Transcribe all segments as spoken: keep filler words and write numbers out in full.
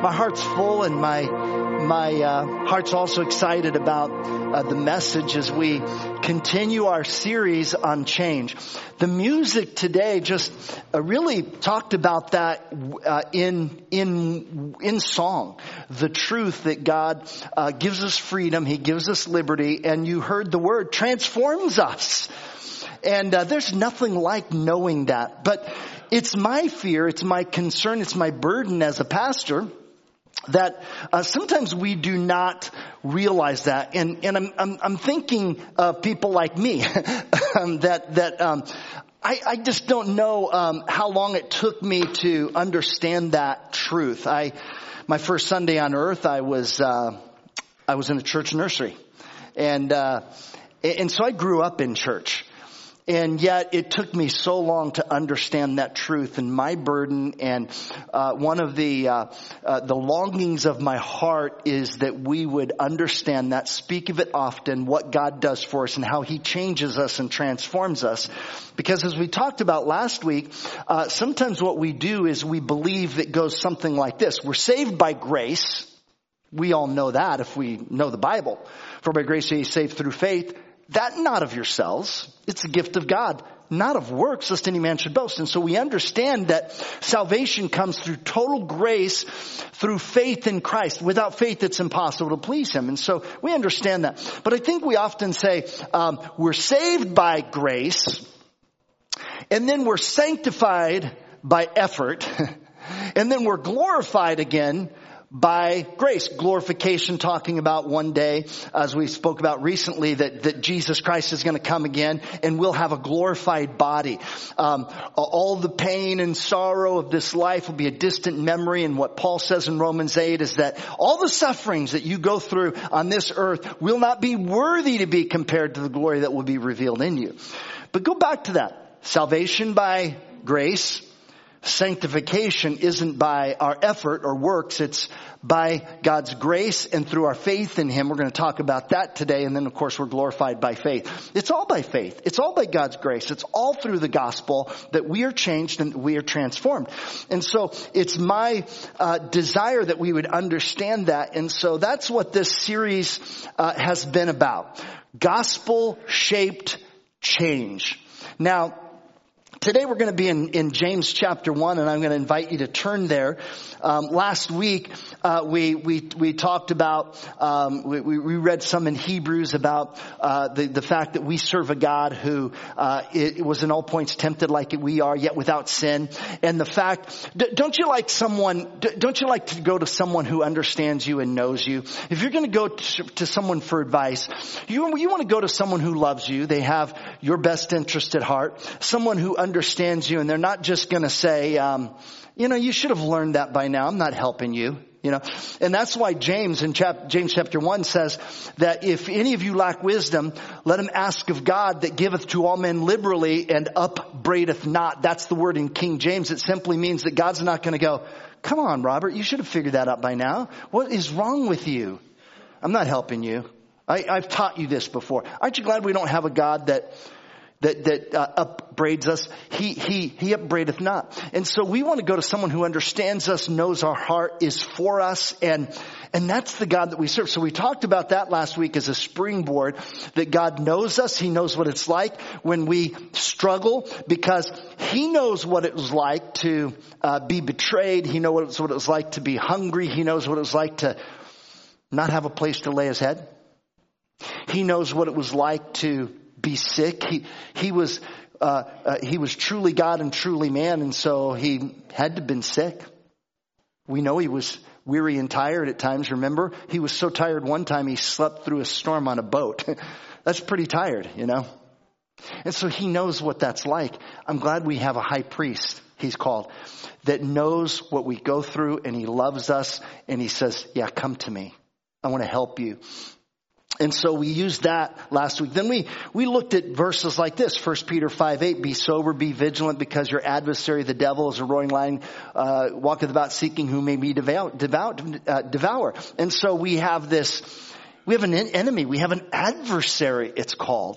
my heart's full, and my my uh, heart's also excited about uh, the message as we continue our series on change. The music today just uh, really talked about that uh, in in in song. The truth that God uh, gives us freedom, He gives us liberty, and you heard the word transforms us. And uh, there's nothing like knowing that. But it's my fear, it's my concern, it's my burden as a pastor that uh, sometimes we do not realize that. And, and I'm, I'm, I'm thinking of people like me um, that, that, um, I, I just don't know um, how long it took me to understand that truth. I, my first Sunday on earth, I was, uh, I was in a church nursery. And, uh, and so I grew up in church. And yet it took me so long to understand that truth, and my burden and uh, one of the uh, uh, the longings of my heart is that we would understand that, speak of it often, what God does for us and how He changes us and transforms us. Because as we talked about last week, uh, sometimes what we do is we believe that goes something like this. We're saved by grace. We all know that if we know the Bible. For by grace are ye saved through faith. That not of yourselves. It's a gift of God, not of works, lest any man should boast. And so we understand that salvation comes through total grace, through faith in Christ. Without faith, it's impossible to please Him. And so we understand that. But I think we often say, um, we're saved by grace, and then we're sanctified by effort, and then we're glorified again by grace. Glorification, talking about one day, as we spoke about recently, that, that Jesus Christ is going to come again and we'll have a glorified body. Um, all the pain and sorrow of this life will be a distant memory. And what Paul says in Romans eight is that all the sufferings that you go through on this earth will not be worthy to be compared to the glory that will be revealed in you. But go back to that. Salvation by grace. Sanctification isn't by our effort or works. It's by God's grace and through our faith in Him. We're going to talk about that today. And then, of course, we're glorified by faith. It's all by faith. It's all by God's grace. It's all through the gospel that we are changed and we are transformed. And so it's my uh, desire that we would understand that. And so that's what this series uh, has been about. Gospel-shaped change. Now, today we're going to be in, in James chapter one, and I'm going to invite you to turn there. Um, last week uh, we we we talked about um, we, we read some in Hebrews about uh, the the fact that we serve a God who uh, it, it was in all points tempted like we are, yet without sin. And the fact, don't you like someone? Don't you like to go to someone who understands you and knows you? If you're going to go to, to someone for advice, you you want to go to someone who loves you. They have your best interest at heart. Someone who understands you, and they're not just going to say, um, you know, you should have learned that by now. I'm not helping you, you know. And that's why James in chap- James chapter one says that if any of you lack wisdom, let him ask of God that giveth to all men liberally and upbraideth not. That's the word in King James. It simply means that God's not going to go, come on, Robert, you should have figured that out by now. What is wrong with you? I'm not helping you. I, I've taught you this before. Aren't you glad we don't have a God that that that uh, upbraids us? He he he upbraideth not. And so we want to go to someone who understands us, knows our heart, is for us, and and that's the God that we serve. So we talked about that last week as a springboard, that God knows us. He knows what it's like when we struggle, because He knows what it was like to uh, be betrayed. He knows what it was like to be hungry. He knows what it was like to not have a place to lay His head. He knows what it was like to be sick. He he was uh, uh, he was truly God and truly man, and so He had to have been sick. We know He was weary and tired at times. Remember, He was so tired one time He slept through a storm on a boat. That's pretty tired, you know. And so He knows what that's like. I'm glad we have a high priest, he's called, that knows what we go through, and He loves us, and He says, yeah, come to me. I want to help you. And so we used that last week. Then we, we looked at verses like this. First Peter five eight, be sober, be vigilant, because your adversary, the devil, is a roaring lion, uh, walketh about seeking whom may be devour, devour, uh, devour. And so we have this, we have an enemy, we have an adversary, it's called.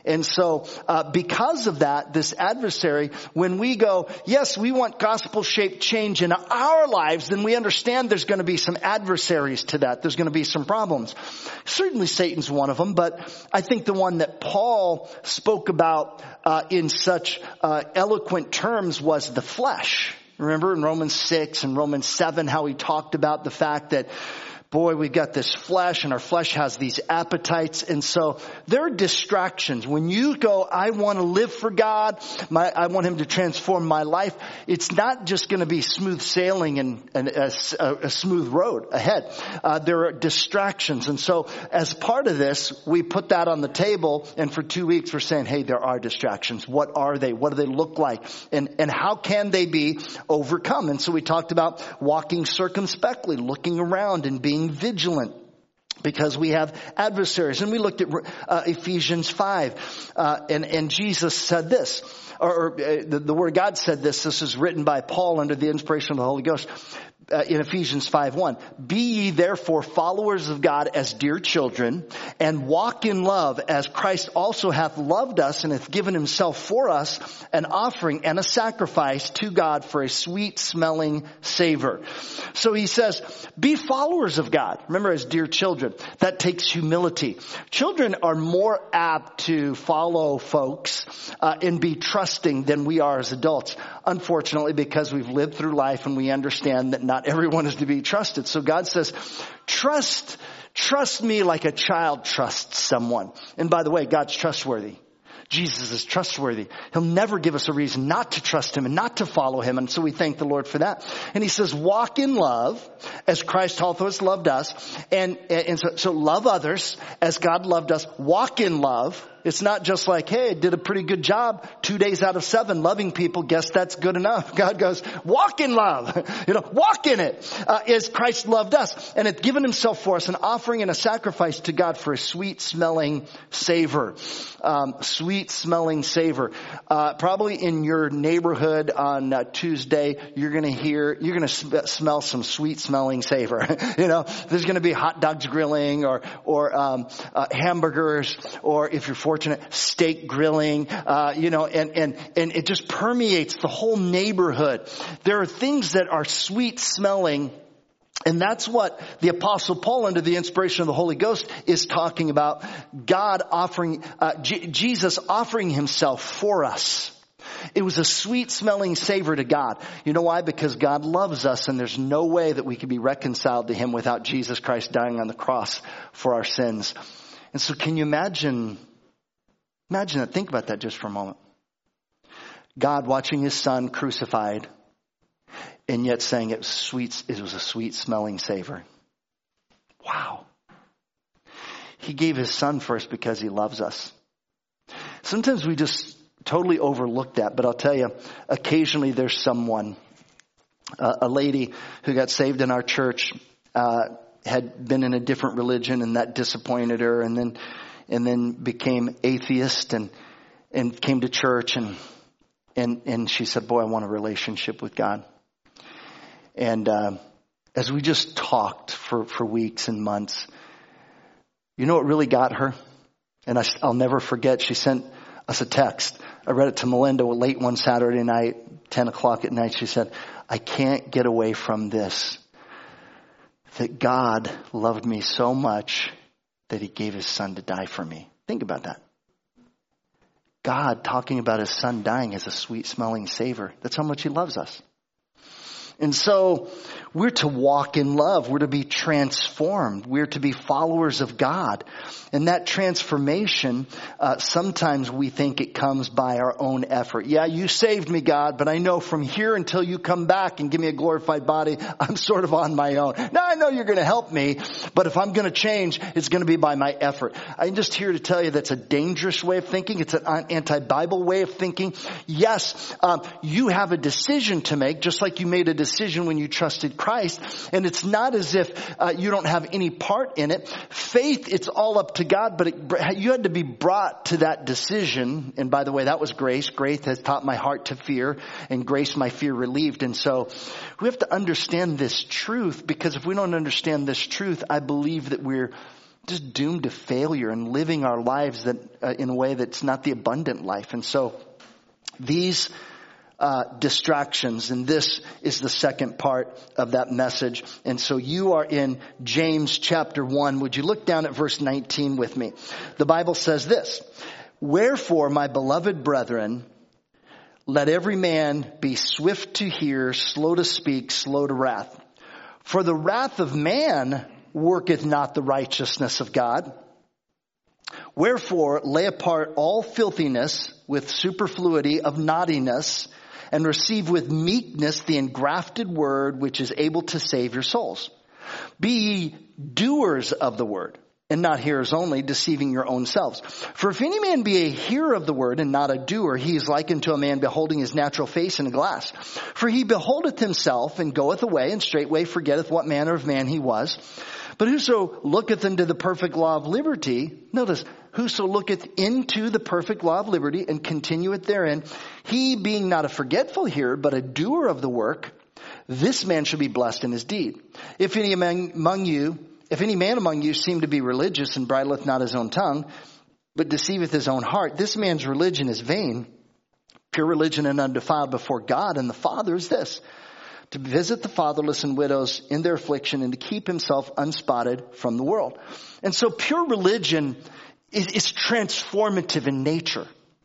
And so, uh, because of that, this adversary, when we go, yes, we want gospel-shaped change in our lives, then we understand there's going to be some adversaries to that. There's going to be some problems. Certainly Satan's one of them, but I think the one that Paul spoke about, uh, in such, uh, eloquent terms was the flesh. Remember in Romans six and Romans seven, how he talked about the fact that, boy, we've got this flesh and our flesh has these appetites. And so there are distractions. When you go, I want to live for God. My, I want him to transform my life. It's not just going to be smooth sailing and, and a, a smooth road ahead. Uh, there are distractions. And so as part of this, we put that on the table. And for two weeks, we're saying, hey, there are distractions. What are they? What do they look like? And, and how can they be overcome? And so we talked about walking circumspectly, looking around and being vigilant, because we have adversaries. And we looked at uh, Ephesians five, uh, and, and Jesus said this, or, or uh, the, the Word of God said this. This is written by Paul under the inspiration of the Holy Ghost. Uh, in Ephesians five one, be ye therefore followers of God as dear children, and walk in love as Christ also hath loved us and hath given himself for us, an offering and a sacrifice to God for a sweet smelling savor. So he says, be followers of God. Remember, as dear children, that takes humility. Children are more apt to follow folks uh, and be trusting than we are as adults. Unfortunately, because we've lived through life and we understand that not everyone is to be trusted. So God says, trust, trust me like a child trusts someone. And by the way, God's trustworthy. Jesus is trustworthy. He'll never give us a reason not to trust him and not to follow him. And so we thank the Lord for that. And he says, walk in love as Christ also has loved us. And, and so, so love others as God loved us. Walk in love. It's not just like, hey, I did a pretty good job two days out of seven loving people. Guess that's good enough. God goes, walk in love. You know, walk in it uh, as Christ loved us and hath given himself for us, an offering and a sacrifice to God for a sweet smelling savor. Um, sweet smelling savor. Uh, probably in your neighborhood on uh, Tuesday, you're going to hear, you're going to sm- smell some sweet smelling savor. You know, there's going to be hot dogs grilling or, or, um, uh, hamburgers, or if you're fortunate, steak grilling, uh, you know, and, and, and it just permeates the whole neighborhood. There are things that are sweet smelling. And that's what the Apostle Paul, under the inspiration of the Holy Ghost, is talking about. God offering, uh, J- Jesus offering himself for us. It was a sweet smelling savor to God. You know why? Because God loves us, and there's no way that we can be reconciled to him without Jesus Christ dying on the cross for our sins. And so can you imagine, imagine that, think about that just for a moment. God watching his son crucified, and yet saying it was sweet, it was a sweet smelling savor. Wow. He gave his son first because he loves us. Sometimes we just totally overlook that, but I'll tell you, occasionally there's someone, uh, a lady who got saved in our church, uh, had been in a different religion, and that disappointed her, and then, and then became atheist and, and came to church, and, and, and she said, boy, I want a relationship with God. And uh, as we just talked for, for weeks and months, you know what really got her? And I, I'll never forget, she sent us a text. I read it to Melinda late one Saturday night, ten o'clock at night. She said, I can't get away from this, that God loved me so much that he gave his son to die for me. Think about that. God talking about his son dying as a sweet smelling savor. That's how much he loves us. And so we're to walk in love. We're to be transformed. We're to be followers of God. And that transformation, uh, sometimes we think it comes by our own effort. Yeah, you saved me, God, but I know from here until you come back and give me a glorified body, I'm sort of on my own. Now I know you're going to help me, but if I'm going to change, it's going to be by my effort. I'm just here to tell you that's a dangerous way of thinking. It's an anti-Bible way of thinking. Yes, um, you have a decision to make, just like you made a decision decision when you trusted Christ. And it's not as if uh, you don't have any part in it. Faith, it's all up to God, but it, you had to be brought to that decision. And by the way, that was grace. Grace has taught my heart to fear, and grace my fear relieved. And so we have to understand this truth, because if we don't understand this truth, I believe that we're just doomed to failure and living our lives that uh, in a way that's not the abundant life. And so these uh, distractions, and this is the second part of that message. And so you are in James chapter one. Would you look down at verse nineteen with me? The Bible says this: "Wherefore, my beloved brethren, let every man be swift to hear, slow to speak, slow to wrath. For the wrath of man worketh not the righteousness of God. Wherefore, lay apart all filthiness with superfluity of naughtiness, and receive with meekness the engrafted word which is able to save your souls. Be ye doers of the word, and not hearers only, deceiving your own selves. For if any man be a hearer of the word and not a doer, he is like unto a man beholding his natural face in a glass. For he beholdeth himself and goeth away, and straightway forgetteth what manner of man he was. But whoso looketh into the perfect law of liberty," notice, "whoso looketh into the perfect law of liberty and continueth therein, he being not a forgetful hearer, but a doer of the work, this man shall be blessed in his deed. If any among, among you, if any man among you seem to be religious and bridleth not his own tongue, but deceiveth his own heart, this man's religion is vain. Pure religion and undefiled before God and the Father is this: to visit the fatherless and widows in their affliction, and to keep himself unspotted from the world." And so pure religion is, is transformative in nature.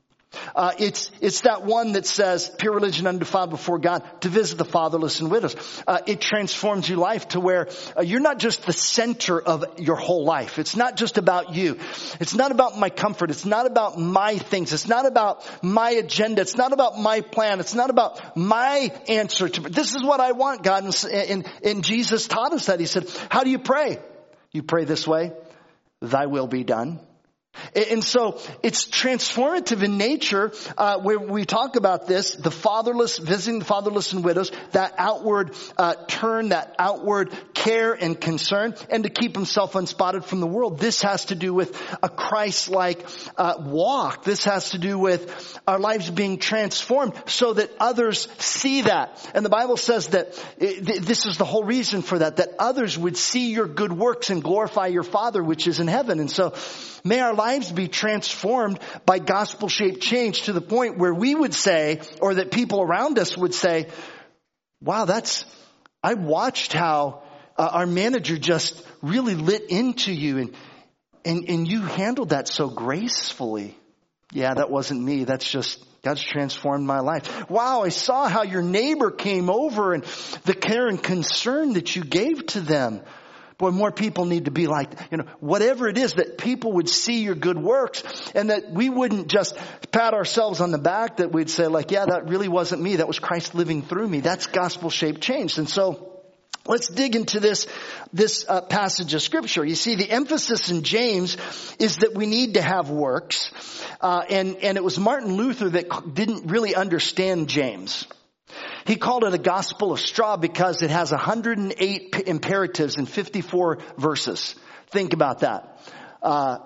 Uh, it's, it's that one that says, pure religion undefiled before God, to visit the fatherless and widows. Uh, it transforms your life to where uh, you're not just the center of your whole life. It's not just about you. It's not about my comfort. It's not about my things. It's not about my agenda. It's not about my plan. It's not about my answer to, this is what I want, God. And, and, and Jesus taught us that. He said, how do you pray? You pray this way: thy will be done. And so it's transformative in nature, uh, where we talk about this, the fatherless, visiting the fatherless and widows, that outward uh, turn, that outward care and concern, and to keep himself unspotted from the world. This has to do with a Christ-like uh, walk. This has to do with our lives being transformed so that others see that. And the Bible says that it, this is the whole reason for that, that others would see your good works and glorify your Father which is in heaven. And so may our lives be transformed by gospel-shaped change to the point where we would say, or that people around us would say, wow, that's, I watched how uh, our manager just really lit into you, and, and, and you handled that so gracefully. Yeah, that wasn't me. That's just, God's transformed my life. Wow, I saw how your neighbor came over and the care and concern that you gave to them. Boy, more people need to be like, you know, whatever it is, that people would see your good works, and that we wouldn't just pat ourselves on the back, that we'd say like, yeah, that really wasn't me. That was Christ living through me. That's gospel-shaped change. And so let's dig into this, this uh, passage of scripture. You see, the emphasis in James is that we need to have works. Uh, and, and it was Martin Luther that didn't really understand James. He called it a gospel of straw because it has one hundred eight imperatives and fifty-four verses. Think about that. Uh,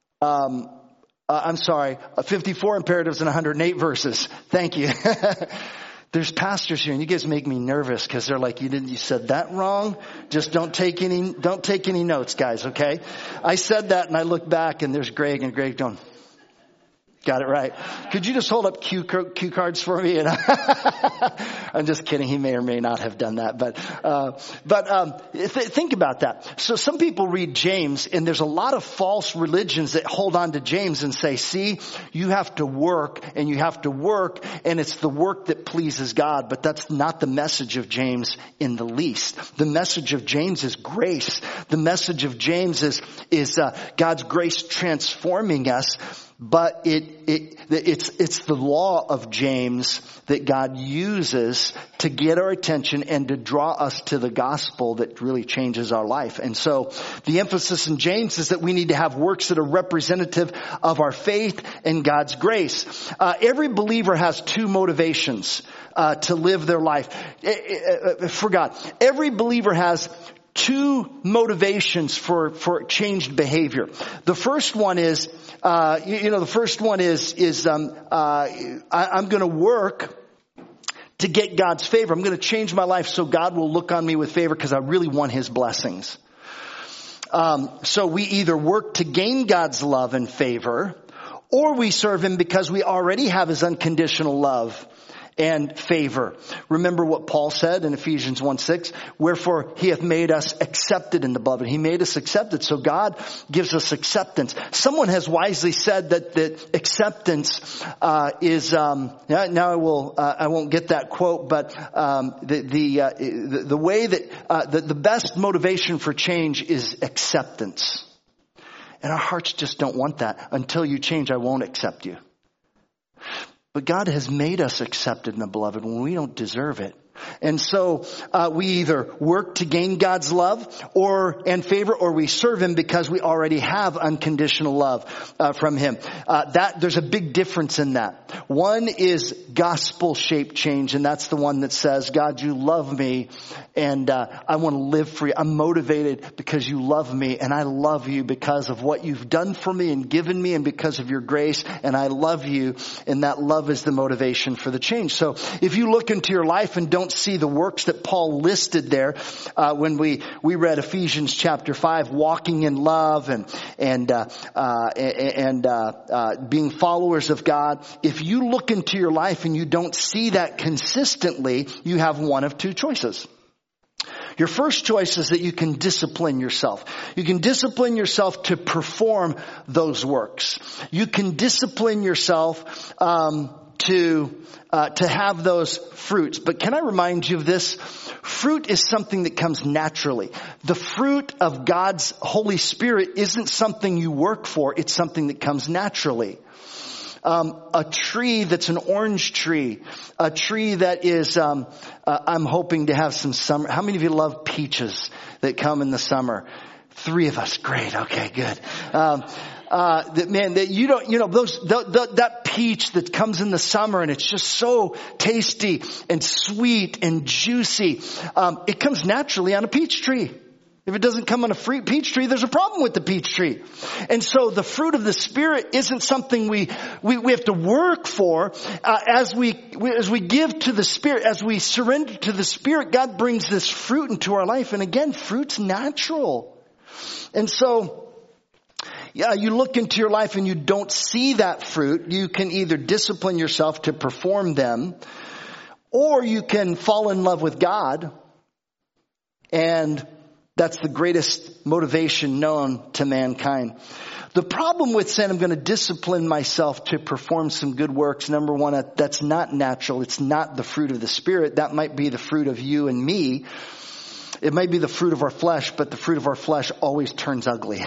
um, uh, I'm sorry, uh, fifty-four imperatives and one hundred eight verses. Thank you. There's pastors here, and you guys make me nervous because they're like, "You didn't, you said that wrong." Just don't take any, don't take any notes, guys. Okay? I said that, and I look back, and there's Greg, and Greg don't. Got it right. Could you just hold up cue, cue cards for me? And I'm just kidding. He may or may not have done that. But uh, but um, th- think about that. So some people read James, and there's a lot of false religions that hold on to James and say, see, you have to work, and you have to work, and it's the work that pleases God. But that's not the message of James in the least. The message of James is grace. The message of James is, is uh, God's grace transforming us. But it, it, it's, it's the law of James that God uses to get our attention and to draw us to the gospel that really changes our life. And so the emphasis in James is that we need to have works that are representative of our faith and God's grace. Uh, every believer has two motivations, uh, to live their life. For God, every believer has two motivations for, for changed behavior. The first one is, uh, you, you know, the first one is, is, um, uh, I, I'm going to work to get God's favor. I'm going to change my life so God will look on me with favor because I really want his blessings. Um, so we either work to gain God's love and favor, or we serve him because we already have his unconditional love and favor. Remember what Paul said in Ephesians one six, wherefore he hath made us accepted in the beloved. He made us accepted. So God gives us acceptance. Someone has wisely said that, that acceptance, uh, is, um, now I will, uh, I won't get that quote, but, um, the, the, uh, the, the way that, uh, the, the best motivation for change is acceptance. And our hearts just don't want that. Until you change, I won't accept you. But God has made us accepted in the beloved when we don't deserve it. And so uh, we either work to gain God's love or and favor, or we serve him because we already have unconditional love uh, from him. Uh, that there's a big difference in that. One is gospel-shaped change, and that's the one that says, God, you love me, and uh, I want to live for you. I'm motivated because you love me, and I love you because of what you've done for me and given me, and because of your grace, and I love you, and that love is the motivation for the change. So if you look into your life and don't see the works that Paul listed there, uh, when we, we read Ephesians chapter five, walking in love and, and, uh, uh, and, uh, uh, being followers of God. If you look into your life and you don't see that consistently, you have one of two choices. Your first choice is that you can discipline yourself. You can discipline yourself to perform those works. You can discipline yourself, um, to, uh, to have those fruits. But can I remind you of this? Fruit is something that comes naturally. The fruit of God's Holy Spirit isn't something you work for. It's something that comes naturally. Um, a tree that's an orange tree, a tree that is, um, uh, I'm hoping to have some summer. How many of you love peaches that come in the summer? Three of us. Great. Okay, good. Um, Uh, that man, that you don't, you know, those, the, the, that peach that comes in the summer and it's just so tasty and sweet and juicy. Um, it comes naturally on a peach tree. If it doesn't come on a free peach tree, there's a problem with the peach tree. And so the fruit of the Spirit isn't something we, we, we have to work for. Uh, as we, we, as we give to the Spirit, as we surrender to the Spirit, God brings this fruit into our life. And again, fruit's natural. And so, yeah, you look into your life and you don't see that fruit. You can either discipline yourself to perform them, or you can fall in love with God. And that's the greatest motivation known to mankind. The problem with saying I'm going to discipline myself to perform some good works, number one, that's not natural. It's not the fruit of the Spirit. That might be the fruit of you and me. It might be the fruit of our flesh, but the fruit of our flesh always turns ugly.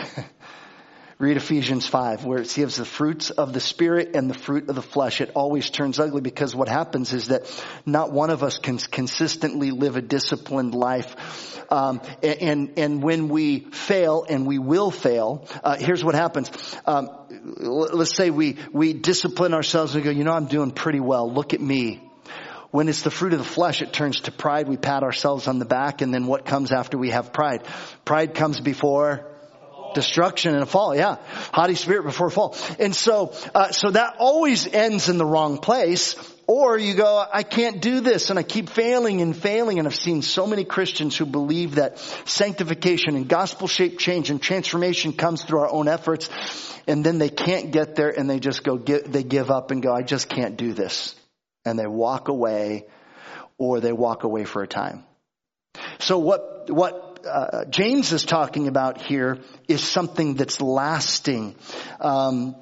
Read Ephesians five, where it gives the fruits of the Spirit and the fruit of the flesh. It always turns ugly because what happens is that not one of us can consistently live a disciplined life. Um, and, and when we fail, and we will fail, uh, here's what happens. Um, let's say we, we discipline ourselves and go, you know, I'm doing pretty well. Look at me. When it's the fruit of the flesh, it turns to pride. We pat ourselves on the back. And then what comes after we have pride? Pride comes before destruction and a fall. Yeah. Haughty spirit before fall. And so, uh, so that always ends in the wrong place. Or you go, I can't do this, and I keep failing and failing. And I've seen so many Christians who believe that sanctification and gospel-shaped change and transformation comes through our own efforts. And then they can't get there, and they just go, get, they give up and go, I just can't do this. And they walk away, or they walk away for a time. So what, what, Uh, James is talking about here is something that's lasting. Um,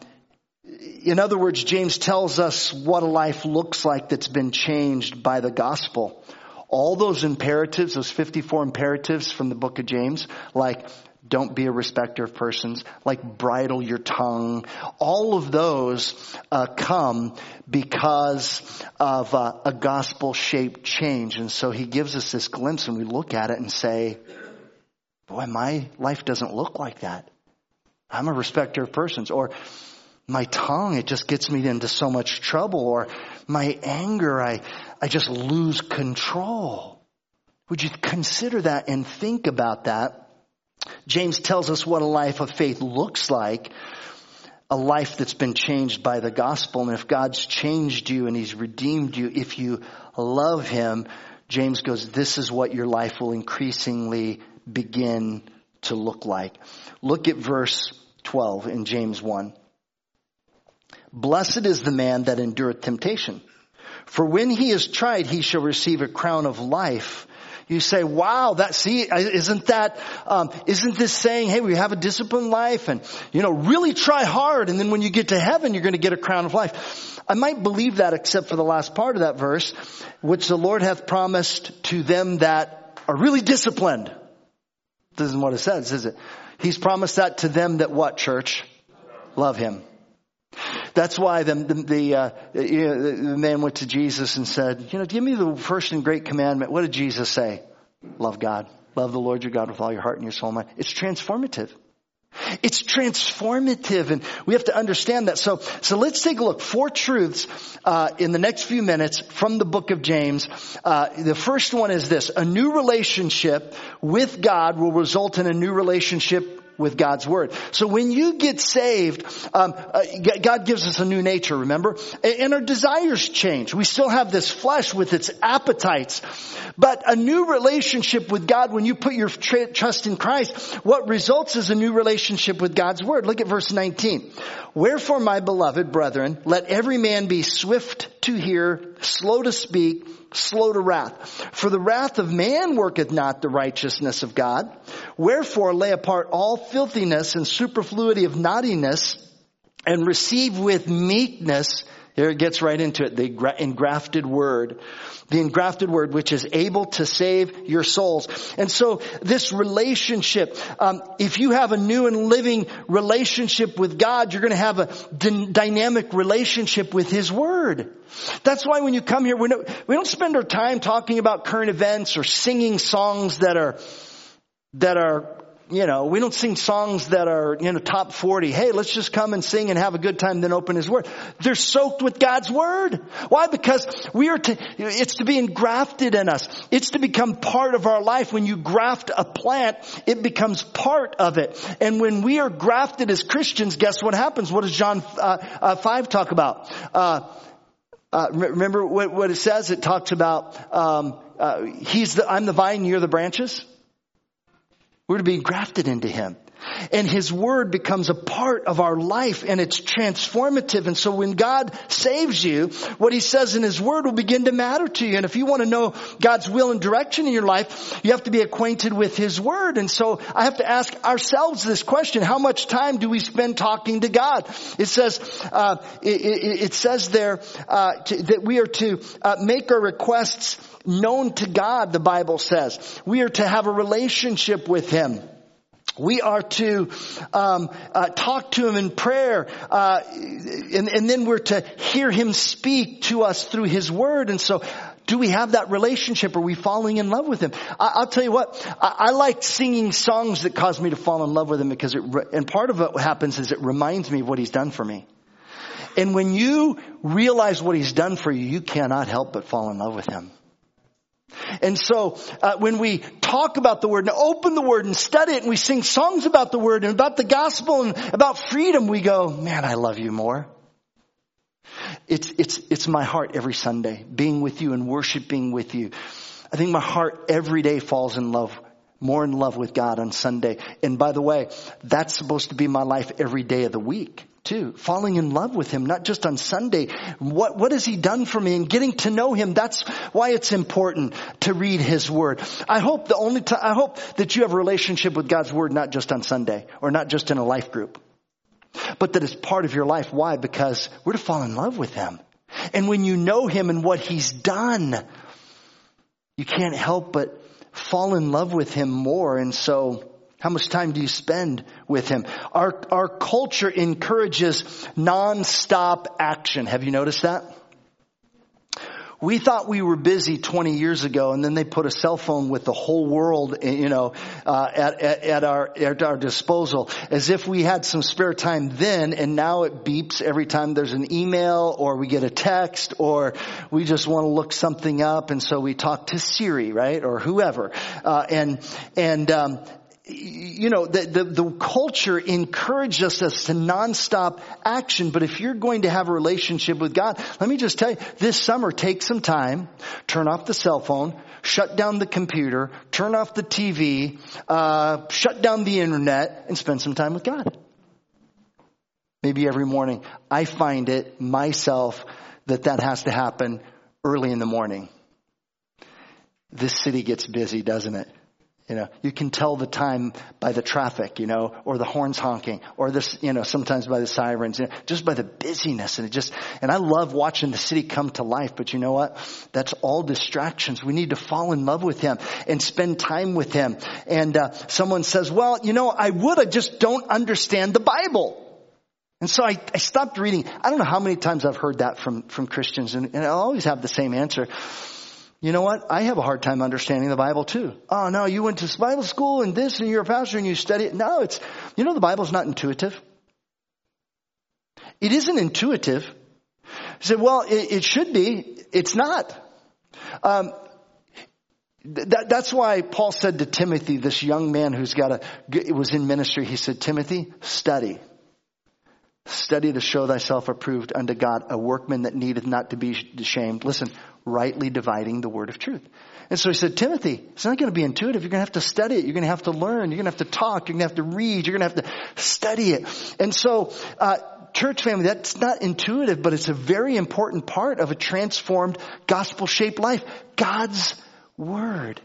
in other words, James tells us what a life looks like that's been changed by the gospel. All those imperatives, those fifty-four imperatives from the book of James, like don't be a respecter of persons, like bridle your tongue, all of those uh, come because of uh, a gospel-shaped change. And so he gives us this glimpse, and we look at it and say, boy, my life doesn't look like that. I'm a respecter of persons. Or my tongue, it just gets me into so much trouble. Or my anger, I, I just lose control. Would you consider that and think about that? James tells us what a life of faith looks like. A life that's been changed by the gospel. And if God's changed you and he's redeemed you, if you love him, James goes, this is what your life will increasingly begin to look like. Look at verse twelve in James one. Blessed is the man that endureth temptation, for when he is tried, he shall receive a crown of life. You say, wow, that, see, isn't that, um, isn't this saying, hey, we have a disciplined life and, you know, really try hard. And then when you get to heaven, you're going to get a crown of life. I might believe that except for the last part of that verse, which the Lord hath promised to them that are really disciplined. This isn't what it says, is it? He's promised that to them that what, church? Love him. That's why the the, the, uh, you know, the man went to Jesus and said, you know, give me the first and great commandment. What did Jesus say? Love God. Love the Lord your God with all your heart and your soul and mind. It's transformative. It's transformative, and we have to understand that. So, so let's take a look. Four truths uh, in the next few minutes from the book of James. Uh, the first one is this: a new relationship with God will result in a new relationship with God's word. So when you get saved, um, uh, God gives us a new nature, remember? And our desires change. We still have this flesh with its appetites. But a new relationship with God, when you put your tra- trust in Christ, what results is a new relationship with God's word. Look at verse nineteen. Wherefore, my beloved brethren, let every man be swift to hear, slow to speak, slow to wrath. For the wrath of man worketh not the righteousness of God. Wherefore lay apart all filthiness and superfluity of naughtiness, and receive with meekness, here it gets right into it, the engrafted word. The engrafted word, which is able to save your souls. And so this relationship, um, if you have a new and living relationship with God, you're going to have a d- dynamic relationship with his word. That's why when you come here, we don't, we don't spend our time talking about current events or singing songs that are, that are, you know, we don't sing songs that are, you know, top forty. Hey, let's just come and sing and have a good time, then open his word. They're soaked with God's word. Why? Because we are to, it's to be engrafted in us. It's to become part of our life. When you graft a plant, it becomes part of it. And when we are grafted as Christians, guess what happens? What does John uh, uh, five talk about? Uh, uh, remember what, what it says? It talks about, um, uh, he's the, I'm the vine, you're the branches. We're to be grafted into him. And his word becomes a part of our life, and it's transformative. And so when God saves you, what he says in his word will begin to matter to you. And if you want to know God's will and direction in your life, you have to be acquainted with his word. And so I have to ask ourselves this question: how much time do we spend talking to God? It says, uh, it, it, it says there uh, to, that we are to uh, make our requests known to God, the Bible says. We are to have a relationship with him. We are to um, uh, talk to him in prayer, uh, and, and then we're to hear him speak to us through his word. And so, do we have that relationship? Are we falling in love with him? I, I'll tell you what, I, I like singing songs that cause me to fall in love with him, because it, and part of what happens is it reminds me of what he's done for me. And when you realize what he's done for you, you cannot help but fall in love with him. And so uh, when we talk about the word and open the word and study it, and we sing songs about the word and about the gospel and about freedom, we go, man, I love you more. It's it's it's my heart every Sunday, being with you and worshiping with you. I think my heart every day falls in love, more in love with God on Sunday. And by the way, that's supposed to be my life every day of the week too. Falling in love with him, not just on Sunday. What, what has he done for me? And getting to know him. That's why it's important to read his word. I hope the only time, I hope that you have a relationship with God's word, not just on Sunday or not just in a life group, but that it's part of your life. Why? Because we're to fall in love with him. And when you know him and what he's done, you can't help but fall in love with him more. And so, how much time do you spend with him? Our, our culture encourages nonstop action. Have you noticed that? We thought we were busy twenty years ago, and then they put a cell phone with the whole world, you know, uh, at, at, at our, at our disposal, as if we had some spare time then, and now it beeps every time there's an email or we get a text or we just want to look something up, and so we talk to Siri, right? Or whoever. Uh, and, and, um, you know, the, the, the culture encourages us to nonstop action. But if you're going to have a relationship with God, let me just tell you, this summer, take some time, turn off the cell phone, shut down the computer, turn off the T V, uh, shut down the internet, and spend some time with God. Maybe every morning. I find it myself that that has to happen early in the morning. This city gets busy, doesn't it? You know, you can tell the time by the traffic, you know, or the horns honking, or this, you know, sometimes by the sirens, you know, just by the busyness. And it just, and I love watching the city come to life. But you know what? That's all distractions. We need to fall in love with him and spend time with him. And uh, someone says, well, you know, I would, I just don't understand the Bible. And so I, I stopped reading. I don't know how many times I've heard that from, from Christians, and, and I'll always have the same answer. You know what? I have a hard time understanding the Bible too. Oh no, you went to Bible school and this and you're a pastor and you study it. No, it's, you know, the Bible's not intuitive. It isn't intuitive. You say, well, it, it should be. It's not. Um, that, that's why Paul said to Timothy, this young man who's got a, was in ministry, he said, Timothy, study. Study to show thyself approved unto God, a workman that needeth not to be ashamed. Listen, rightly dividing the word of truth. And so he said, Timothy, it's not going to be intuitive. You're going to have to study it. You're going to have to learn. You're going to have to talk. You're going to have to read. You're going to have to study it. And so, uh, church family, that's not intuitive, but it's a very important part of a transformed gospel-shaped life. God's word.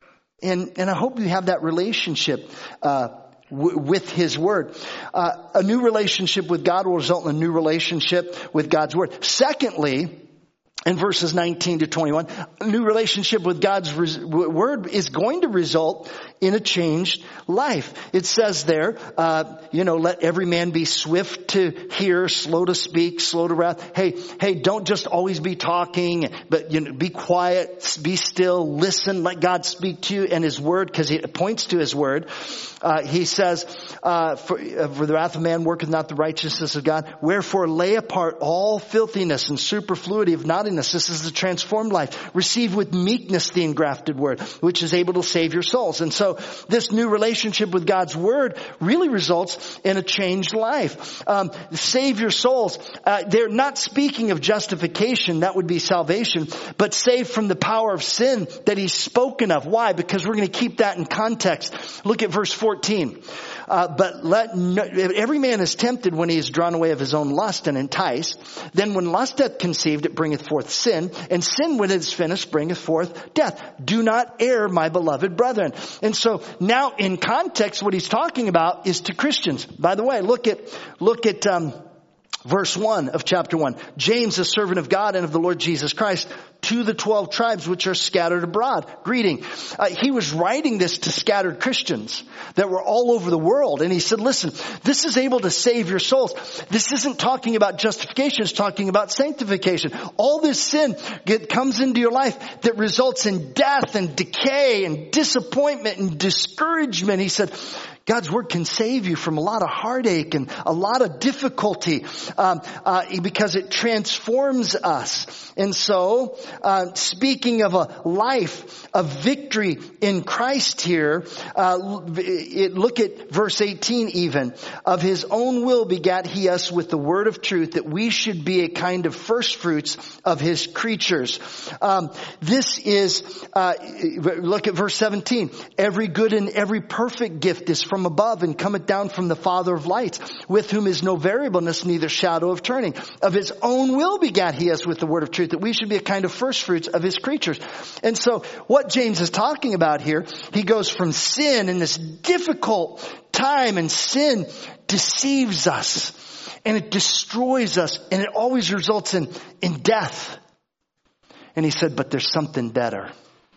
And, and I hope you have that relationship, uh, with his word. Uh, a new relationship with God will result in a new relationship with God's word. Secondly, in verses nineteen to twenty-one, a new relationship with God's res- word is going to result in a changed life. It says there, uh, you know, let every man be swift to hear, slow to speak, slow to wrath. Hey, hey, don't just always be talking, but you know, be quiet, be still, listen, let God speak to you and his word, because it points to his word. Uh, he says, uh, for, uh, for the wrath of man worketh not the righteousness of God. Wherefore lay apart all filthiness and superfluity of naughtiness. This is the transformed life. Receive with meekness the engrafted word, which is able to save your souls. And so this new relationship with God's word really results in a changed life. Um, save your souls. Uh, they're not speaking of justification. That would be salvation, but saved from the power of sin that he's spoken of. Why? Because we're going to keep that in context. Look at verse fourteen. Uh, but let no, every man is tempted when he is drawn away of his own lust and enticed. Then when lust hath conceived, it bringeth forth sin. And sin, when it is finished, bringeth forth death. Do not err, my beloved brethren. And so now in context, what he's talking about is to Christians. By the way, look at, look at, um, verse one of chapter one. James, a servant of God and of the Lord Jesus Christ, to the twelve tribes which are scattered abroad. Greeting. Uh, he was writing this to scattered Christians that were all over the world. And he said, listen, this is able to save your souls. This isn't talking about justification. It's talking about sanctification. All this sin get, comes into your life that results in death and decay and disappointment and discouragement. He said, God's word can save you from a lot of heartache and a lot of difficulty, um, uh, because it transforms us. And so, uh, speaking of a life of victory in Christ here, uh, it, look at verse eighteen even. Of his own will begat he us with the word of truth, that we should be a kind of first fruits of his creatures. Um, this is, uh, look at verse seventeen. Every good and every perfect gift is from From above and cometh down from the Father of lights, with whom is no variableness, neither shadow of turning. Of his own will begat he us with the word of truth, that we should be a kind of first fruits of his creatures. And so what James is talking about here, he goes from sin in this difficult time, and sin deceives us and it destroys us and it always results in, in death. And he said, but there's something better.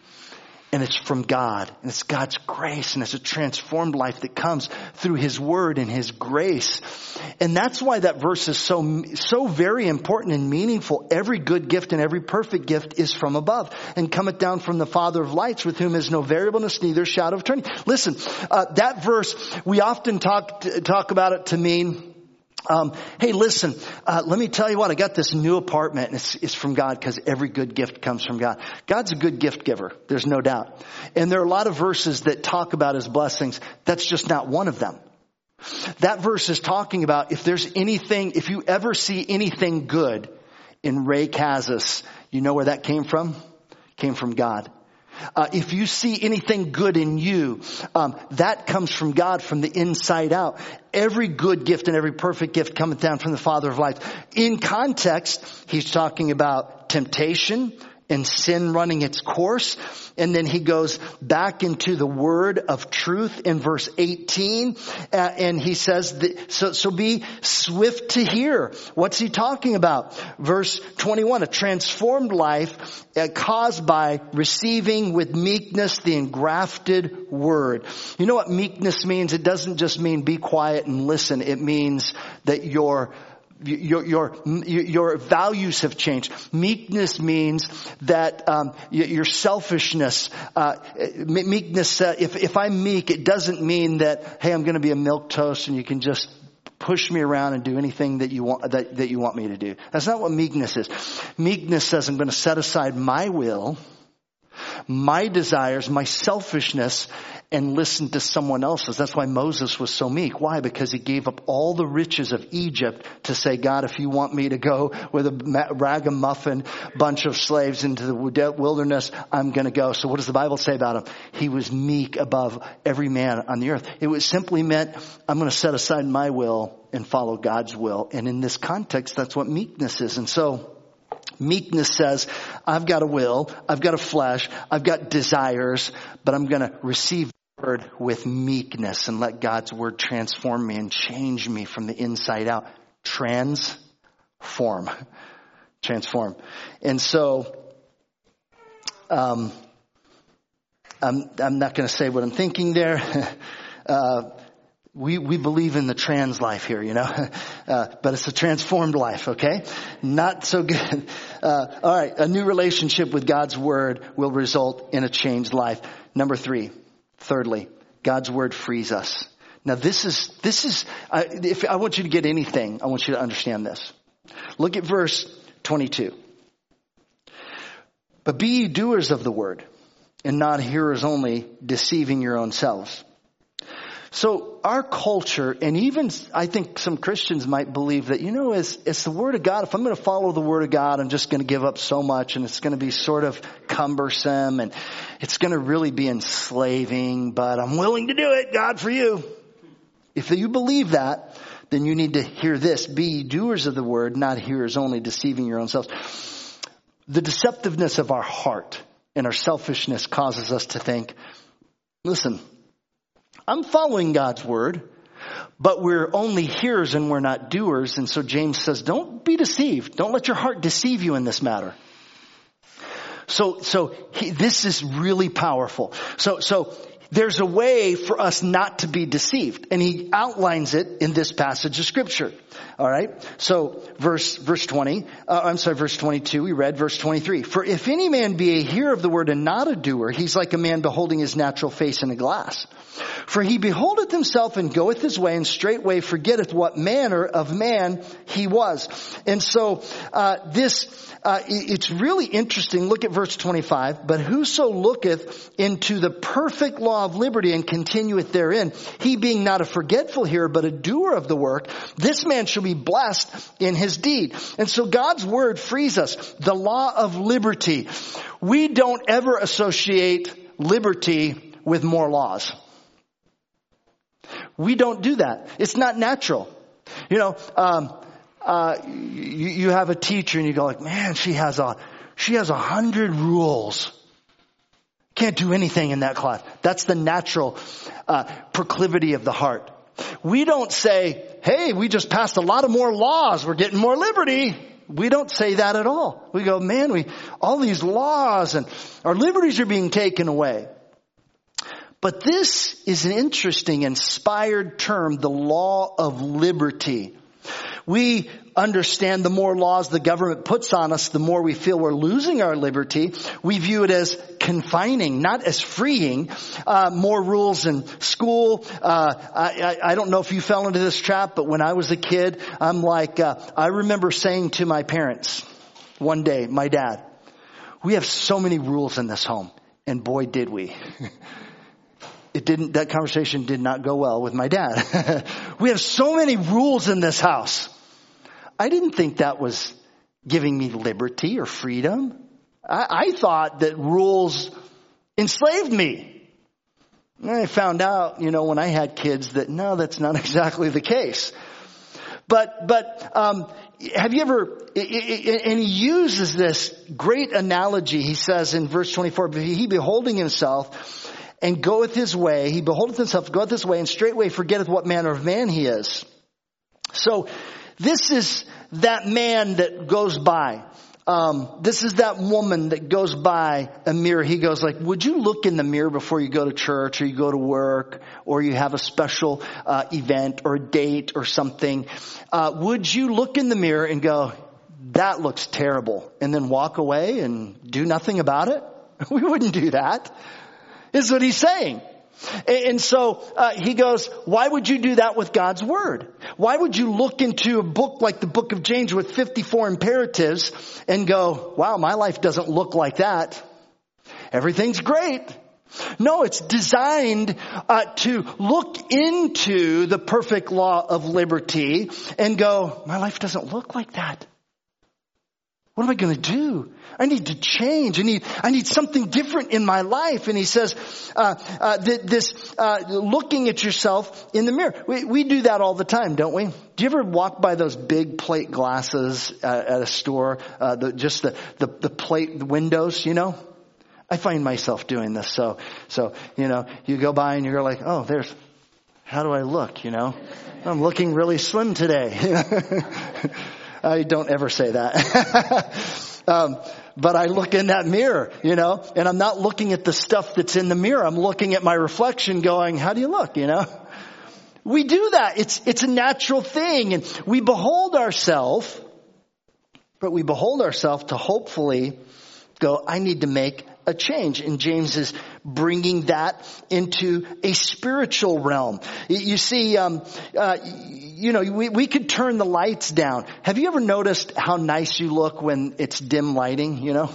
And it's from God, and it's God's grace, and it's a transformed life that comes through his word and his grace. And that's why that verse is so, so very important and meaningful. Every good gift and every perfect gift is from above, and cometh down from the Father of lights, with whom is no variableness, neither shadow of turning. Listen, uh, that verse, we often talk, talk about it to mean Um, hey, listen, uh, let me tell you what, I got this new apartment and it's, it's from God because every good gift comes from God. God's a good gift giver. There's no doubt. And there are a lot of verses that talk about his blessings. That's just not one of them. That verse is talking about if there's anything, if you ever see anything good in Ray Kazas, you know where that came from? Came from God. Uh, if you see anything good in you, um, that comes from God from the inside out. Every good gift and every perfect gift cometh down from the Father of lights. In context, he's talking about temptation and sin running its course. And then he goes back into the word of truth in verse eighteen. Uh, and he says, that, so, so be swift to hear. What's he talking about? Verse twenty-one, a transformed life uh, caused by receiving with meekness the engrafted word. You know what meekness means? It doesn't just mean be quiet and listen. It means that you're Your, your, your values have changed. Meekness means that, um, your selfishness, uh, meekness, uh, if, if I'm meek, it doesn't mean that, hey, I'm going to be a milquetoast and you can just push me around and do anything that you want, that, that you want me to do. That's not what meekness is. Meekness says I'm going to set aside my will, my desires, my selfishness, and listen to someone else's. That's why Moses was so meek. Why? Because he gave up all the riches of Egypt to say, God, if you want me to go with a ragamuffin bunch of slaves into the wilderness, I'm going to go. So what does the Bible say about him? He was meek above every man on the earth. It was simply meant, I'm going to set aside my will and follow God's will. And in this context, that's what meekness is. And so meekness says, I've got a will, I've got a flesh, I've got desires, but I'm going to receive the word with meekness and let God's word transform me and change me from the inside out. Transform. Transform. And so, um, I'm, I'm not going to say what I'm thinking there. uh, We, we believe in the trans life here, you know, uh, but it's a transformed life, okay? Not so good. Uh, all right. A new relationship with God's word will result in a changed life. Number three, thirdly, God's word frees us. Now this is, this is, uh, if I want you to get anything, I want you to understand this. Look at verse twenty-two. But be ye doers of the word and not hearers only, deceiving your own selves. So our culture, and even I think some Christians might believe that, you know, it's, it's the Word of God. If I'm going to follow the Word of God, I'm just going to give up so much and it's going to be sort of cumbersome and it's going to really be enslaving, but I'm willing to do it, God, for you. If you believe that, then you need to hear this. Be doers of the Word, not hearers only, deceiving your own selves. The deceptiveness of our heart and our selfishness causes us to think, listen, I'm following God's word, but we're only hearers and we're not doers. And so James says, don't be deceived. Don't let your heart deceive you in this matter. So, so he, this is really powerful. So, so there's a way for us not to be deceived. And he outlines it in this passage of scripture. All right. So verse, verse twenty, uh, I'm sorry, verse twenty-two, we read verse twenty-three. For if any man be a hearer of the word and not a doer, he's like a man beholding his natural face in a glass. For he beholdeth himself and goeth his way and straightway forgetteth what manner of man he was. And so, uh, this, uh, it's really interesting. Look at verse twenty-five. But whoso looketh into the perfect law of liberty and continueth therein, he being not a forgetful hearer, but a doer of the work, this man shall be blessed in his deed. And so God's word frees us. The law of liberty. We don't ever associate liberty with more laws. We don't do that. It's not natural. You know, um, uh, you, you have a teacher and you go like, man, she has a, she has a hundred rules. Can't do anything in that class. That's the natural, uh, proclivity of the heart. We don't say, hey, we just passed a lot of more laws. We're getting more liberty. We don't say that at all. We go, man, we, all these laws and our liberties are being taken away. But this is an interesting, inspired term, the law of liberty. We understand the more laws the government puts on us, the more we feel we're losing our liberty. We view it as confining, not as freeing. Uh, more rules in school. Uh, I, I, I don't know if you fell into this trap, but when I was a kid, I'm like, uh, I remember saying to my parents one day, my dad, we have so many rules in this home. And boy, did we. It didn't, that conversation did not go well with my dad. We have so many rules in this house. I didn't think that was giving me liberty or freedom. I, I thought that rules enslaved me. And I found out, you know, when I had kids that no, that's not exactly the case. But, but, um, have you ever, and he uses this great analogy. He says in verse twenty-four, he beholding himself and goeth his way, he beholdeth himself, goeth his way, and straightway forgetteth what manner of man he is. So this is that man that goes by. Um, this is that woman that goes by a mirror. He goes like, would you look in the mirror before you go to church or you go to work or you have a special uh, event or a date or something? Uh, would you look in the mirror and go, that looks terrible, and then walk away and do nothing about it? We wouldn't do that, is what he's saying. And so uh, he goes, why would you do that with God's word? Why would you look into a book like the book of James with fifty-four imperatives and go, wow, my life doesn't look like that. Everything's great. No, it's designed uh, to look into the perfect law of liberty and go, my life doesn't look like that. What am I going to do? I need to change. I need, I need something different in my life. And he says, uh, uh, th- this, uh, looking at yourself in the mirror. We, we do that all the time, don't we? Do you ever walk by those big plate glasses uh, at a store? Uh, the, just the, the, the plate the windows, you know? I find myself doing this. So, so, you know, you go by and you're like, oh, there's, how do I look? You know, I'm looking really slim today. I don't ever say that. um, but I look in that mirror, you know, and I'm not looking at the stuff that's in the mirror. I'm looking at my reflection going, how do you look, you know? We do that. It's, it's a natural thing. And we behold ourselves, but we behold ourselves to hopefully go, I need to make a change. And James is bringing that into a spiritual realm. You see, um, uh, you know, we, we could turn the lights down. Have you ever noticed how nice you look when it's dim lighting, you know?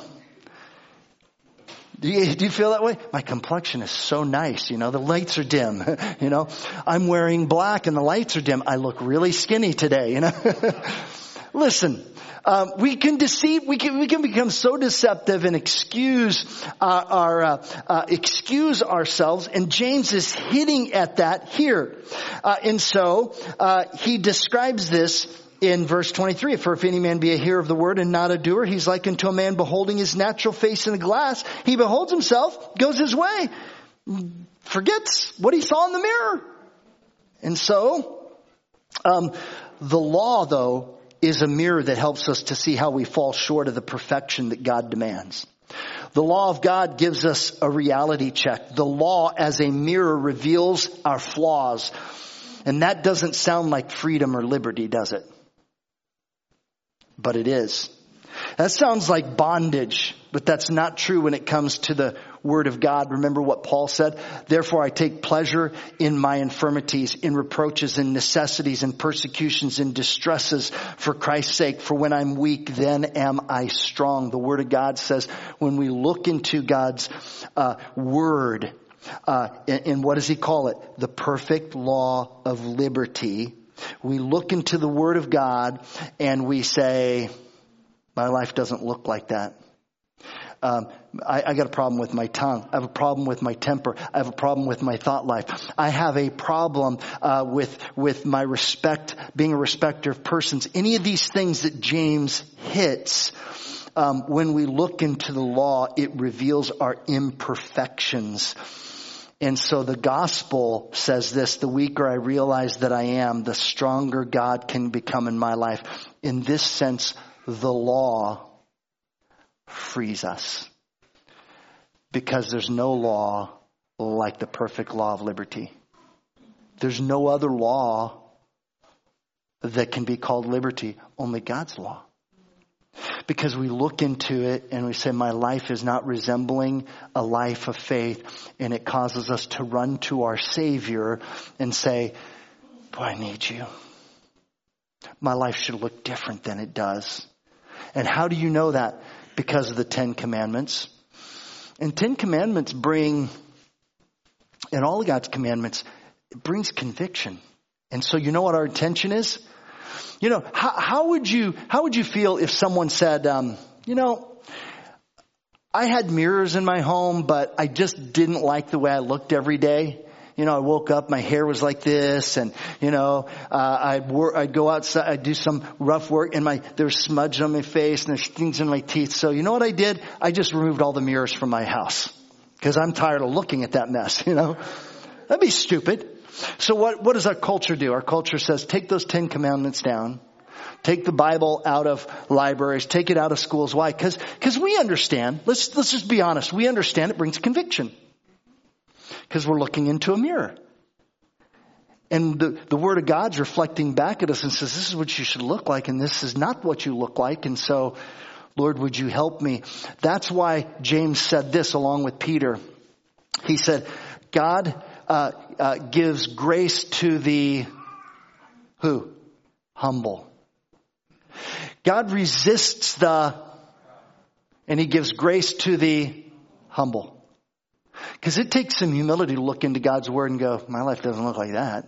Do you, do you feel that way? My complexion is so nice, you know, the lights are dim, you know, I'm wearing black and the lights are dim. I look really skinny today, you know. Listen. Um, we can deceive, we can, we can become so deceptive and excuse uh, our, uh, uh, excuse ourselves. And James is hitting at that here. Uh, and so, uh, he describes this in verse twenty-three. For if any man be a hearer of the word and not a doer, he's like unto a man beholding his natural face in a glass. He beholds himself, goes his way, forgets what he saw in the mirror. And so, um, the law though, is a mirror that helps us to see how we fall short of the perfection that God demands. The law of God gives us a reality check. The law as a mirror reveals our flaws. And that doesn't sound like freedom or liberty, does it? But it is. That sounds like bondage, but that's not true when it comes to the Word of God. Remember what Paul said? Therefore I take pleasure in my infirmities, in reproaches, in necessities, in persecutions, in distresses for Christ's sake. For when I'm weak, then am I strong. The Word of God says when we look into God's uh, Word, uh, and, and what does he call it? The perfect law of liberty. We look into the Word of God and we say, my life doesn't look like that. Um, I, I got a problem with my tongue. I have a problem with my temper. I have a problem with my thought life. I have a problem uh, with with my respect, being a respecter of persons. Any of these things that James hits, um, when we look into the law, it reveals our imperfections. And so the gospel says this: the weaker I realize that I am, the stronger God can become in my life. In this sense, the law frees us, because there's no law like the perfect law of liberty. There's no other law that can be called liberty? Only God's law. Because we look into it and we say, my life is not resembling a life of faith. And it causes us to run to our Savior and say, boy, I need you. My life should look different than it does. And how do you know that? Because of the Ten Commandments. And Ten Commandments bring, and all of God's commandments, it brings conviction. And so you know what our intention is? You know, how, how would you, how would you feel if someone said, um, you know, I had mirrors in my home, but I just didn't like the way I looked every day. You know, I woke up, my hair was like this, and, you know, uh, I'd work, I'd go outside, I'd do some rough work, and my, there's smudge on my face, and there's things in my teeth. So you know what I did? I just removed all the mirrors from my house. Because I'm tired of looking at that mess, you know. That'd be stupid. So what, what does our culture do? Our culture says, take those Ten Commandments down. Take the Bible out of libraries. Take it out of schools. Why? Because, because we understand. Let's, let's just be honest. We understand it brings conviction. Because we're looking into a mirror. And the, the Word of God's reflecting back at us and says, this is what you should look like, and this is not what you look like. And so, Lord, would you help me? That's why James said this along with Peter. He said, God uh, uh, gives grace to the, who? Humble. God resists the, and he gives grace to the humble. Because it takes some humility to look into God's Word and go, my life doesn't look like that.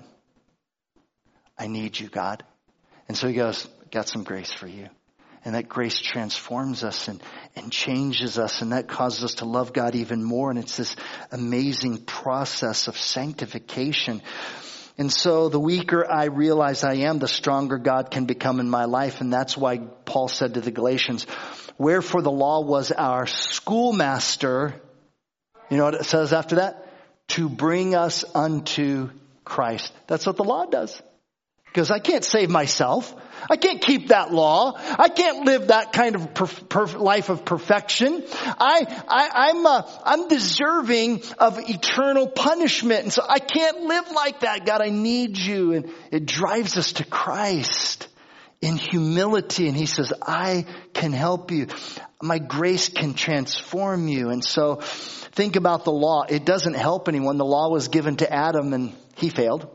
I need you, God. And so he goes, got some grace for you. And that grace transforms us and, and changes us. And that causes us to love God even more. And it's this amazing process of sanctification. And so the weaker I realize I am, the stronger God can become in my life. And that's why Paul said to the Galatians, wherefore the law was our schoolmaster. You know what it says after that? To bring us unto Christ. That's what the law does. Because I can't save myself. I can't keep that law. I can't live that kind of perf- perf- life of perfection. I, I, I'm, uh, I'm deserving of eternal punishment. And so I can't live like that. God, I need you. And it drives us to Christ in humility. And he says, I can help you. My grace can transform you. And so think about the law. It doesn't help anyone. The law was given to Adam and he failed.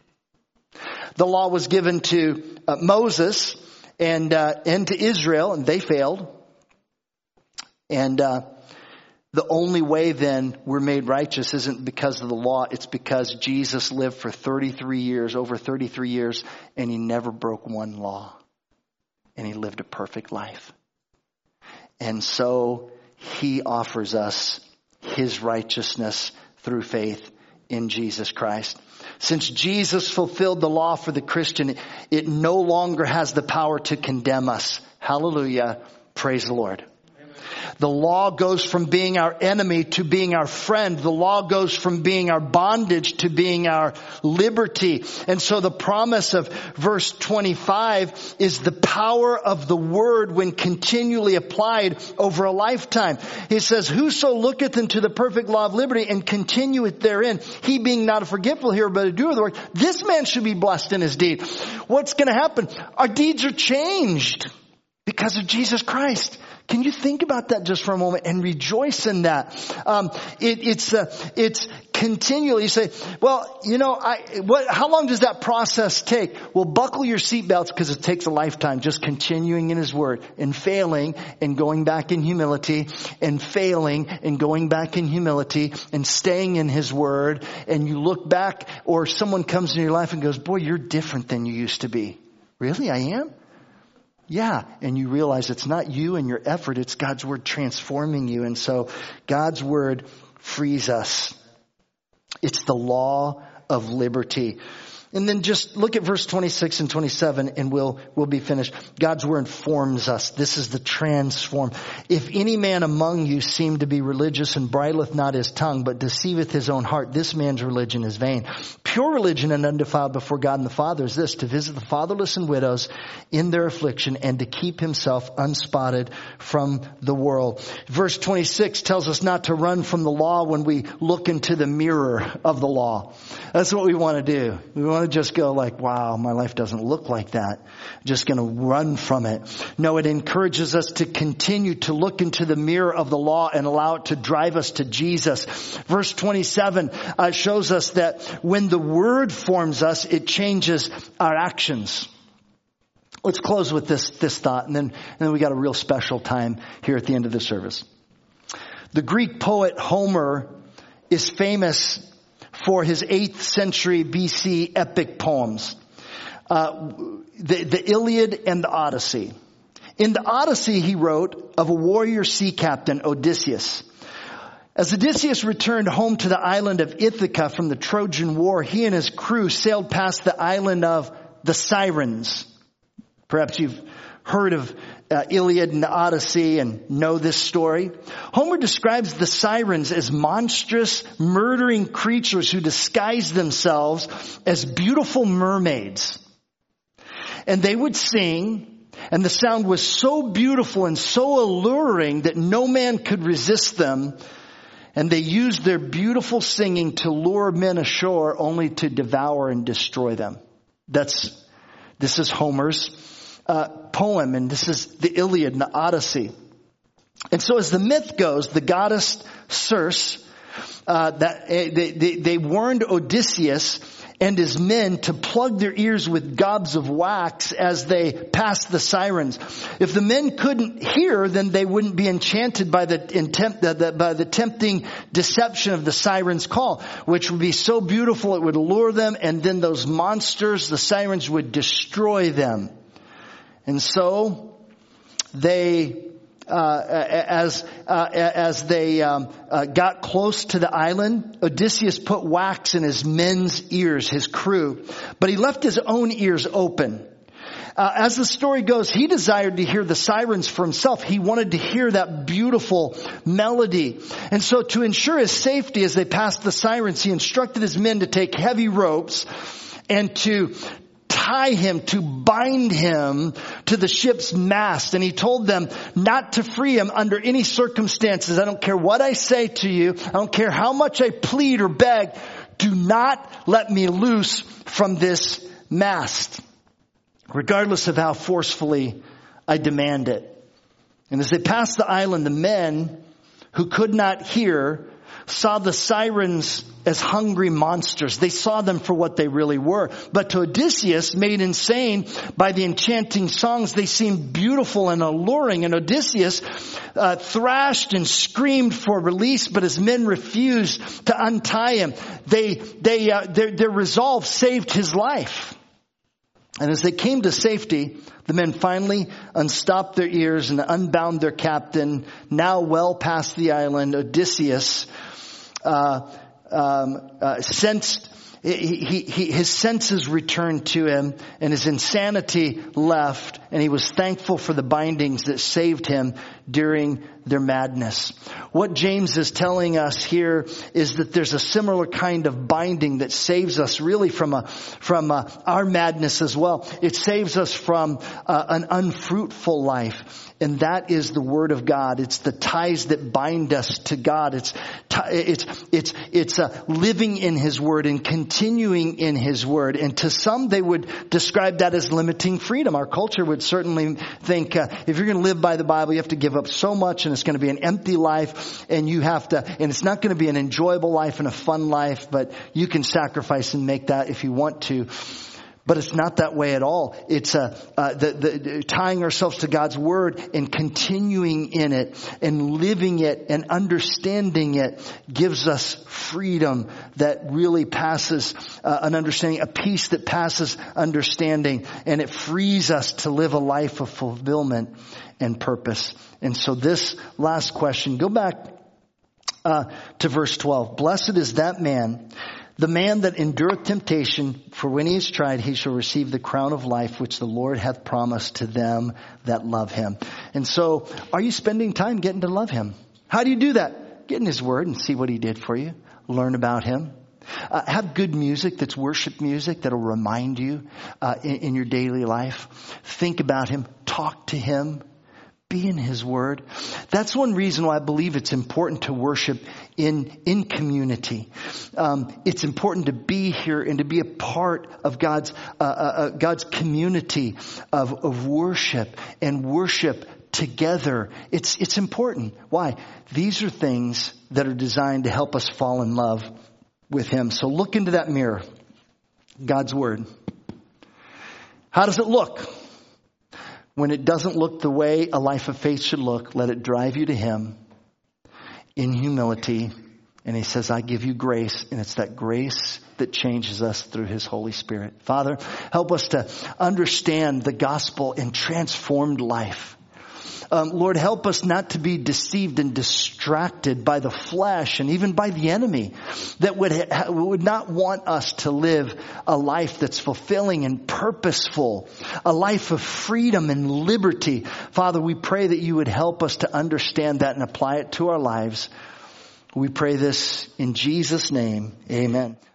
The law was given to uh, Moses and uh, and to Israel, and they failed. And uh, the only way then we're made righteous isn't because of the law. It's because Jesus lived for thirty-three years, over thirty-three years, and he never broke one law. And he lived a perfect life. And so he offers us his righteousness through faith in Jesus Christ. Since Jesus fulfilled the law for the Christian, it no longer has the power to condemn us. Hallelujah. Praise the Lord. The law goes from being our enemy to being our friend. The law goes from being our bondage to being our liberty. And so the promise of verse twenty-five is the power of the word when continually applied over a lifetime. He says, whoso looketh into the perfect law of liberty and continueth therein, he being not a forgetful hearer but a doer of the work, this man should be blessed in his deed. What's going to happen? Our deeds are changed because of Jesus Christ. Can you think about that just for a moment and rejoice in that? Um, it, it's uh, it's continually. You say, well, you know, I what? How long does that process take? Well, buckle your seatbelts because it takes a lifetime just continuing in His Word and failing and going back in humility and failing and going back in humility and staying in His Word. And you look back, or someone comes into your life and goes, "Boy, you're different than you used to be." Really, I am? Yeah, and you realize it's not you and your effort, it's God's Word transforming you. And so God's Word frees us. It's the law of liberty. And then just look at verse twenty-six and twenty-seven and we'll, we'll be finished. God's word forms us. This is the transform. If any man among you seem to be religious and bridleth not his tongue, but deceiveth his own heart, this man's religion is vain. Pure religion and undefiled before God and the Father is this, to visit the fatherless and widows in their affliction and to keep himself unspotted from the world. Verse twenty-six tells us not to run from the law when we look into the mirror of the law. That's what we want to do. We want want to just go like, wow, my life doesn't look like that. I'm just going to run from it. No, it encourages us to continue to look into the mirror of the law and allow it to drive us to Jesus. Verse twenty-seven uh, shows us that when the word forms us, it changes our actions. Let's close with this, this thought, and then, and then we got a real special time here at the end of the service. The Greek poet Homer is famous for his eighth century B C epic poems, uh, the, the Iliad and the Odyssey. In the Odyssey, he wrote of a warrior sea captain, Odysseus. As Odysseus returned home to the island of Ithaca from the Trojan War, he and his crew sailed past the island of the Sirens. Perhaps you've heard of uh, Iliad and the Odyssey and know this story. Homer describes the Sirens as monstrous, murdering creatures who disguise themselves as beautiful mermaids. And they would sing, and the sound was so beautiful and so alluring that no man could resist them. And they used their beautiful singing to lure men ashore only to devour and destroy them. That's, this is Homer's uh, poem, and this is the Iliad and the Odyssey. And so as the myth goes, the goddess Circe, uh, that, they, they, they warned Odysseus and his men to plug their ears with gobs of wax as they passed the Sirens. If the men couldn't hear, then they wouldn't be enchanted by the, intempt, the, the, by the tempting deception of the Sirens' call, which would be so beautiful it would lure them, and then those monsters, the Sirens, would destroy them. And so they... Uh, as uh, as they um, uh, got close to the island, Odysseus put wax in his men's ears, his crew, but he left his own ears open. Uh, as the story goes, he desired to hear the Sirens for himself. He wanted to hear that beautiful melody. And so to ensure his safety as they passed the Sirens, he instructed his men to take heavy ropes and to tie him, to bind him to the ship's mast. And he told them not to free him under any circumstances. I don't care what I say to you. I don't care how much I plead or beg. Do not let me loose from this mast, regardless of how forcefully I demand it. And as they passed the island, the men who could not hear saw the Sirens as hungry monsters. They saw them for what they really were. But to Odysseus, made insane by the enchanting songs, they seemed beautiful and alluring. And Odysseus uh, thrashed and screamed for release, but his men refused to untie him. They, they, uh, their, their resolve saved his life. And as they came to safety, the men finally unstopped their ears and unbound their captain. Now well past the island, Odysseus uh, um, uh, sensed, he, he, he, his senses returned to him and his insanity left, and he was thankful for the bindings that saved him during their madness. What James is telling us here is that there's a similar kind of binding that saves us really from a, from a, our madness as well. It saves us from uh, an unfruitful life. And that is the Word of God. It's the ties that bind us to God. It's it's it's it's uh, living in His Word and continuing in His Word. And to some, they would describe that as limiting freedom. Our culture would certainly think uh, if you're going to live by the Bible, you have to give up so much, and it's going to be an empty life, and you have to, and it's not going to be an enjoyable life and a fun life. But you can sacrifice and make that if you want to. But it's not that way at all. It's uh, uh, the, the, tying ourselves to God's Word and continuing in it and living it and understanding it gives us freedom that really passes uh, an understanding, a peace that passes understanding, and it frees us to live a life of fulfillment and purpose. And so this last question, go back uh, to verse twelve. Blessed is that man, the man that endureth temptation, for when he is tried, he shall receive the crown of life, which the Lord hath promised to them that love him. And so, are you spending time getting to love him? How do you do that? Get in his word and see what he did for you. Learn about him. Uh, have good music that's worship music that'll remind you uh, in, in your daily life. Think about him. Talk to him. Be in his word. That's one reason why I believe it's important to worship in, in community. Um, it's important to be here and to be a part of God's, uh, uh, God's community of, of worship and worship together. It's, it's important. Why? These are things that are designed to help us fall in love with Him. So look into that mirror. God's Word. How does it look? When it doesn't look the way a life of faith should look, let it drive you to Him in humility. And He says, I give you grace. And it's that grace that changes us through His Holy Spirit. Father, help us to understand the gospel in transformed life. Um, Lord, help us not to be deceived and distracted by the flesh and even by the enemy that would ha- would not want us to live a life that's fulfilling and purposeful, a life of freedom and liberty. Father, we pray that you would help us to understand that and apply it to our lives. We pray this in Jesus' name. Amen.